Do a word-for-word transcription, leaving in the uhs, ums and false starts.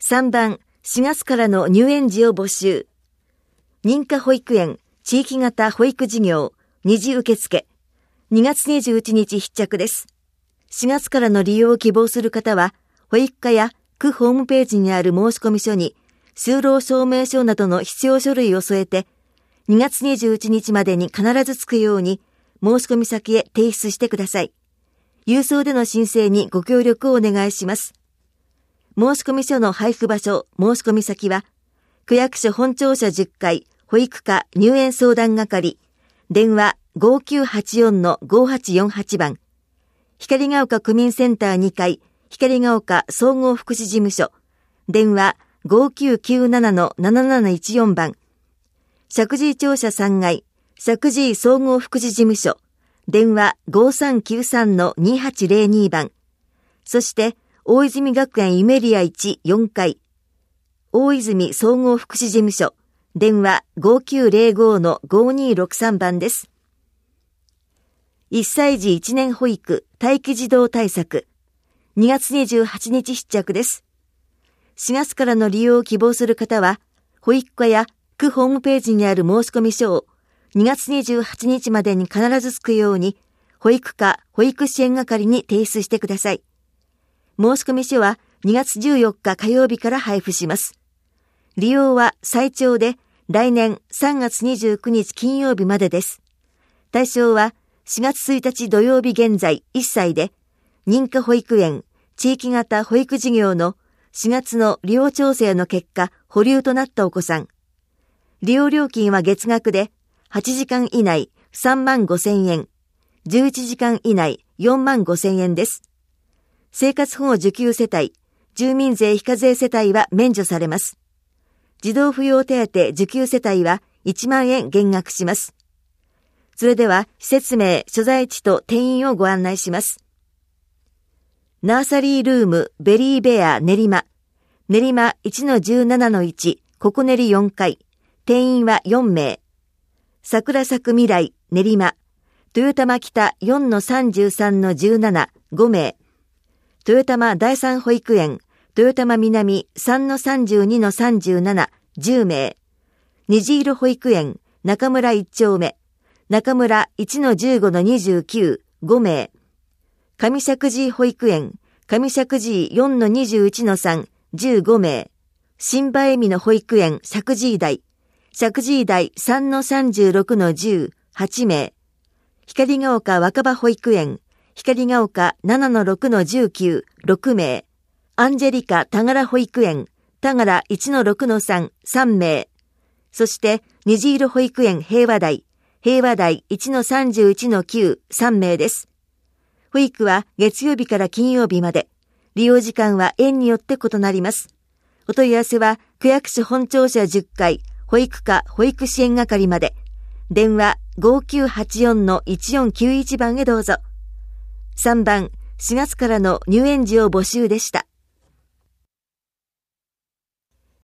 さんばん、しがつからの入園時を募集。認可保育園、地域型保育事業、二次受付。にがつにじゅういちにち必着です。しがつからの利用を希望する方は、保育課や区ホームページにある申込書に、就労証明書などの必要書類を添えて、にがつにじゅういちにちまでに必ず着くように、申込先へ提出してください。郵送での申請にご協力をお願いします。申込書の配布場所、申込先は、区役所本庁舎じゅっかい、保育課入園相談係、電話 ごきゅうはちよんのごはちよんはち 番、光が丘区民センターにかい、光が丘総合福祉事務所、電話 ごきゅうきゅうななのなななないちよん 番、石神井庁舎さんがい、石神井総合福祉事務所、電話 ごさんきゅうさんのにはちぜろに 番、そして大泉学園ゆめりやいちよんかい、大泉総合福祉事務所、電話 ごきゅうぜろごのごにろくさん 番です。いっさい児いちねん保育待機児童対策、にがつにじゅうはちにち必着です。しがつからの利用を希望する方は、保育課や区ホームページにある申込書をにがつにじゅうはちにちまでに必ず着くように、保育課保育支援係に提出してください。申込書はにがつじゅうよっか火曜日から配布します。利用は最長で来年さんがつにじゅうくにち金曜日までです。対象はしがつついたち土曜日現在いっさいで、認可保育園、地域型保育事業のしがつの利用調整の結果、保留となったお子さん。利用料金は月額ではちじかん以内さんまんごせんえん、じゅういちじかん以内よんまんごせんえんです。生活保護受給世帯、住民税非課税世帯は免除されます。児童扶養手当受給世帯はいちまんえん減額します。それでは施設名、所在地と定員をご案内します。ナーサリールームベリーベア練馬、練馬 いちのじゅうななのいち、ここ練りよんかい、定員はよんめい。桜咲く未来練馬、豊玉北 よんのさんじゅうさんのじゅうなな、ごめい。豊玉第三保育園、豊玉南 さんのさんじゅうにのさんじゅうなな、じゅうめい。虹色保育園、中村いっちょうめ、中村 いちのじゅうごのにじゅうきゅう、ごめい。上石神井保育園、上石神井 よんのにじゅういちのさん、じゅうごめい。新葉恵美の保育園、石神井台、石神井台 さんのさんじゅうろくのじゅう、はちめい。光が丘若葉保育園、光が丘 ななのろくのじゅうきゅう、ろくめい。アンジェリカ田柄保育園、田柄 いちのろくのさん、さんめい。そして、虹色保育園平和台、平和台 いちのさんじゅういちのきゅう、さんめいです。保育は月曜日から金曜日まで、利用時間は園によって異なります。お問い合わせは、区役所本庁舎じゅっかい、保育課保育支援係まで、電話 ごきゅうはちよんのいちよんきゅういち 番へどうぞ。さんばん、しがつからの入園時を募集でした。